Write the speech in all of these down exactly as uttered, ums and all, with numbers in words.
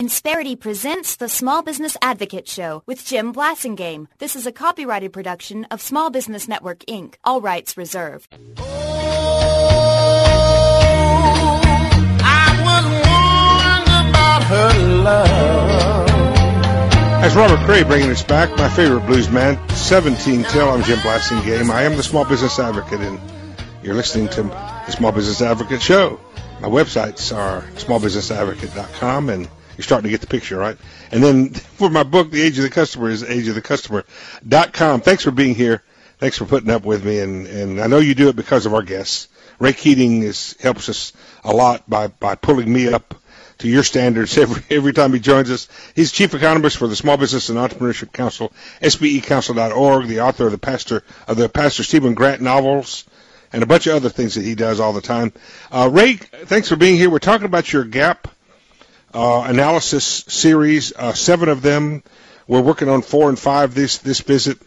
Insperity presents the Small Business Advocate Show with Jim Blasingame. This is a copyrighted production of Small Business Network, Incorporated. All rights reserved. Oh, I was warned about her love. That's Robert Cray bringing us back, my favorite blues man, seventeen till. I'm Jim Blasingame. I am the Small Business Advocate, and you're listening to the Small Business Advocate Show. My websites are small business advocate dot com, and you're starting to get the picture, right? And then for my book, The Age of the Customer, is age of the customer dot com. Thanks for being here. Thanks for putting up with me, and, and I know you do it because of our guests. Ray Keating is, helps us a lot by, by pulling me up to your standards every every time he joins us. He's chief economist for the Small Business and Entrepreneurship Council, S B E council dot org, the author of the Pastor of the Pastor Stephen Grant novels, and a bunch of other things that he does all the time. Uh, Ray, thanks for being here. We're talking about your gap uh, analysis series, uh, seven of them. We're working on four and five this this visit.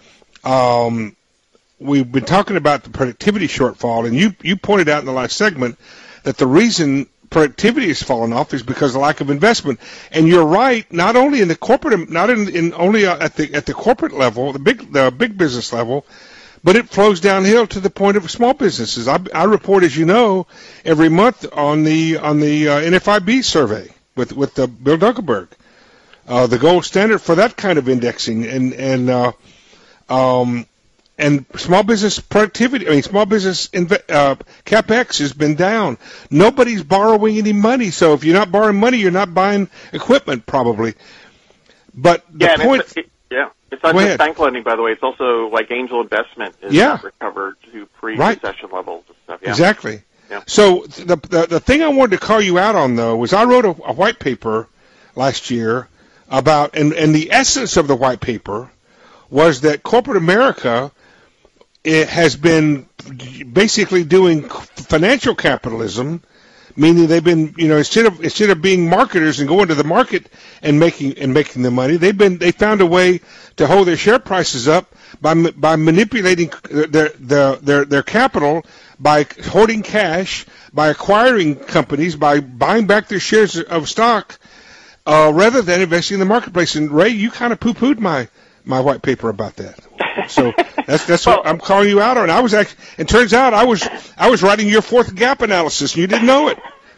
Um, we've been talking about the productivity shortfall, and you, you pointed out in the last segment that the reason productivity has fallen off is because of lack of investment. And you're right, not only in the corporate, not in, in only at the at the corporate level, the big the big business level, but it flows downhill to the point of small businesses. I, I report, as you know, every month on the on the uh, N F I B survey with with uh, Bill Dunkelberg, uh, the gold standard for that kind of indexing, and and uh, um, and small business productivity. I mean, small business inve- uh, capex has been down. Nobody's borrowing any money, so if you're not borrowing money, you're not buying equipment probably. But the yeah, point. It's, it, yeah. It's not Go just ahead. bank lending, by the way. It's also like angel investment is Yeah. not recovered to pre-recession Right. levels and stuff. Yeah. Exactly. Yeah. So the, the the thing I wanted to call you out on, though, was I wrote a, a white paper last year about, and, and the essence of the white paper was that corporate America it has been basically doing financial capitalism, meaning they've been, you know, instead of instead of being marketers and going to the market and making and making the money, they've been they found a way to hold their share prices up by by manipulating their their their, their capital, by hoarding cash, by acquiring companies, by buying back their shares of stock, uh, rather than investing in the marketplace. And Ray, you kind of poo-pooed my my white paper about that. So that's that's well, what I'm calling you out on. I was actually, it turns out I was I was writing your fourth gap analysis, and you didn't know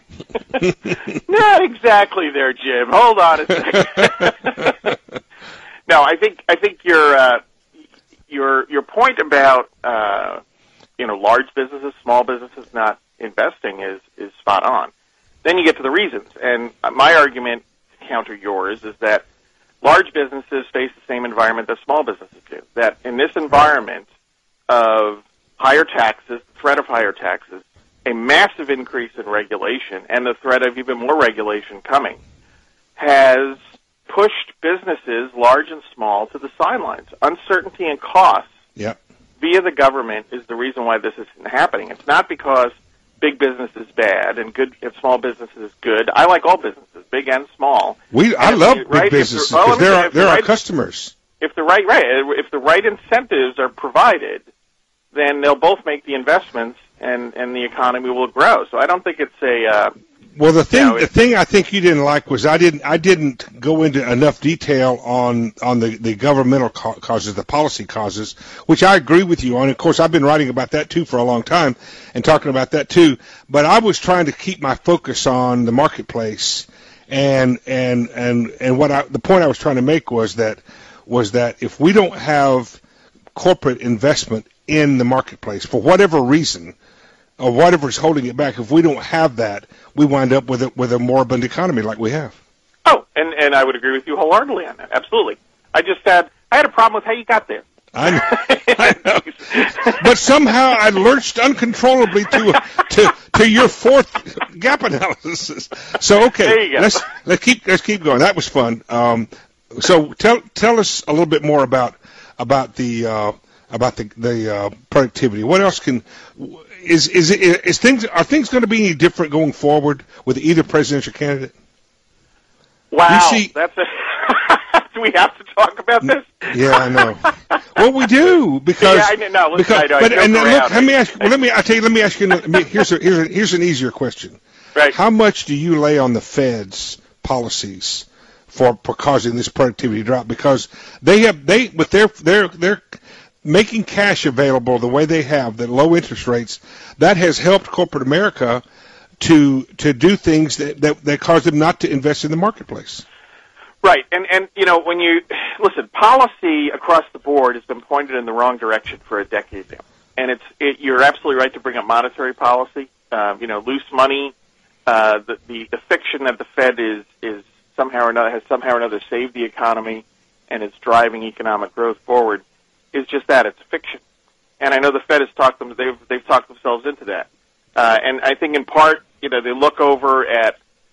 it. Not exactly there, Jim. Hold on a second. No, I think I think your uh, your your point about uh, you know large businesses, small businesses not investing is is spot on. Then you get to the reasons, and my argument to counter yours is that large businesses face the same environment that small businesses do. That in this environment of higher taxes, threat of higher taxes, a massive increase in regulation, and the threat of even more regulation coming, has pushed businesses, large and small, to the sidelines. Uncertainty and costs Yep. via the government is the reason why this isn't happening. It's not because big business is bad and good if small business is good. I like all businesses, big and small. We I And love if you- big right, if businesses the- oh, because let me they're say, our, if the they're our right- customers. If the right right if the right incentives are provided, then they'll both make the investments and, and the economy will grow. So I don't think it's a uh, Well, the thing you know, the thing I think you didn't like was I didn't I didn't go into enough detail on on the, the governmental ca- causes, the policy causes, which I agree with you on. Of course, I've been writing about that too for a long time and talking about that too. But I was trying to keep my focus on the marketplace, and and and and what I, the point I was trying to make was that was that if we don't have corporate investment in the marketplace for whatever reason, or whatever's holding it back, if we don't have that, we wind up with a, with a moribund economy like we have. oh, and, and I would agree with you wholeheartedly on that. Absolutely. I just had I had a problem with how you got there. I know, I know. But somehow I lurched uncontrollably to to to your fourth gap analysis. So okay, There you go. let's let's keep let's keep going. That was fun. Um, so tell tell us a little bit more about about the uh, about the the uh, productivity. What else can is is it, is things are things going to be any different going forward with either presidential candidate? Wow, You see- that's a do we have to talk about this? Yeah, I know. Well, we do because Yeah, I know. No, listen, because I know, I but joke and then look, around. let me ask. Well, let me. I tell you. Let me ask you. Let me, here's a here's a, here's an easier question. Right. How much do you lay on the Fed's policies for, for causing this productivity drop, because they have they with their their their making cash available the way they have, the low interest rates, that has helped corporate America to to do things that, that, that cause them not to invest in the marketplace. Right, and and you know, when you listen, policy across the board has been pointed in the wrong direction for a decade now, and it's it, you're absolutely right to bring up monetary policy. Um, you know, loose money, uh, the, the the fiction that the Fed is is somehow or another has somehow or another saved the economy and is driving economic growth forward is just that, it's fiction. And I know the Fed has talked them they've they've talked themselves into that, uh, and I think in part, you know, they look over at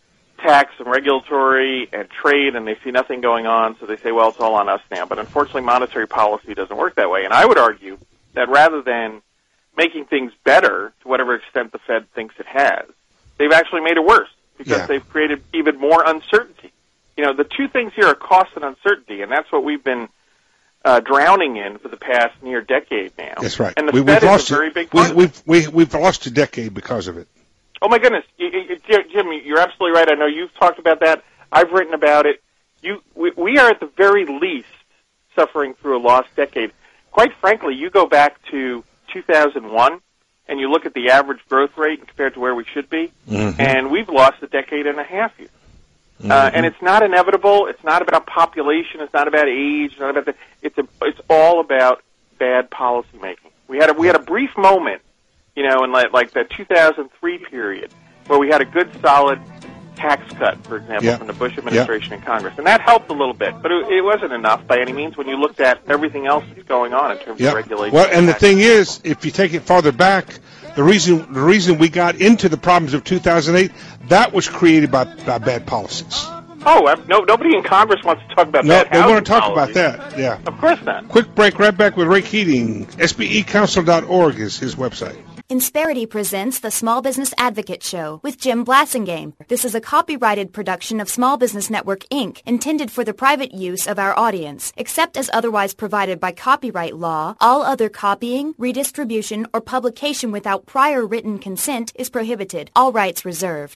tax and regulatory and trade, and they see nothing going on, so they say, well, it's all on us now. But unfortunately, monetary policy doesn't work that way. And I would argue that rather than making things better to whatever extent the Fed thinks it has, they've actually made it worse because Yeah. they've created even more uncertainty. You know, the two things here are cost and uncertainty, and that's what we've been uh, drowning in for the past near decade now. That's right. And the we, Fed we've is lost a very it. big we, part of it. we've, we, we've lost a decade because of it. Oh, my goodness. You, you, Jim, you're absolutely right. I know you've talked about that. I've written about it. You, we, we are at the very least suffering through a lost decade. Quite frankly, you go back to two thousand one, and you look at the average growth rate compared to where we should be, Mm-hmm. and we've lost a decade and a half here. Mm-hmm. Uh, and it's not inevitable. It's not about population. It's not about age. It's not about the, it's a, it's all about bad policy making. We had a, we had a brief moment, you know, in like, like the two thousand three period, where we had a good, solid tax cut, for example, Yeah. from the Bush administration and Congress. And that helped a little bit, but it, it wasn't enough by any means when you looked at everything else that's going on in terms Yeah. of regulation. Well, and the thing is, if you take it farther back, the reason the reason we got into the problems of two thousand eight, that was created by, by bad policies. Oh, I, no, nobody in Congress wants to talk about No, that. they want to talk about that. Yeah. Of course not. Quick break, right back with Ray Keating. S B E council dot org is his website. Insperity presents the Small Business Advocate Show with Jim Blassingame. This is a copyrighted production of Small Business Network, Incorporated, intended for the private use of our audience. Except as otherwise provided by copyright law, all other copying, redistribution, or publication without prior written consent is prohibited. All rights reserved.